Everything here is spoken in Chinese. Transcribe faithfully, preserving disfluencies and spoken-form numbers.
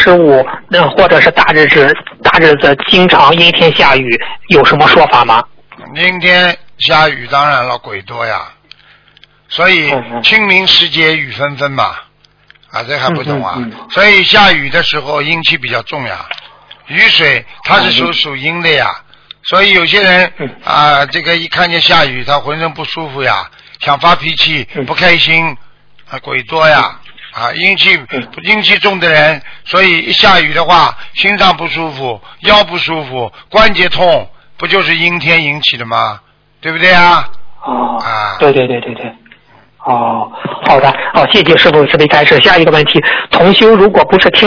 十五，那或者是大日子大日子经常阴天下雨，有什么说法吗？ 阴天下雨当然了，鬼多呀，所以清明时节雨纷纷嘛，啊，这还不懂啊？ 嗯嗯嗯、 所以下雨的时候阴气比较重呀，雨水它是属属阴的呀，所以有些人啊、呃，这个一看见下雨，他浑身不舒服呀，想发脾气，不开心，啊，鬼多呀。啊，阴气阴气重的人，所以一下雨的话，心脏不舒服，腰不舒服，关节痛，不就是阴天引起的吗？对不对啊？ 哦， 啊， 对对对对对。哦，好的，好，谢谢师傅慈悲开示。下一个问题，同修如果不是听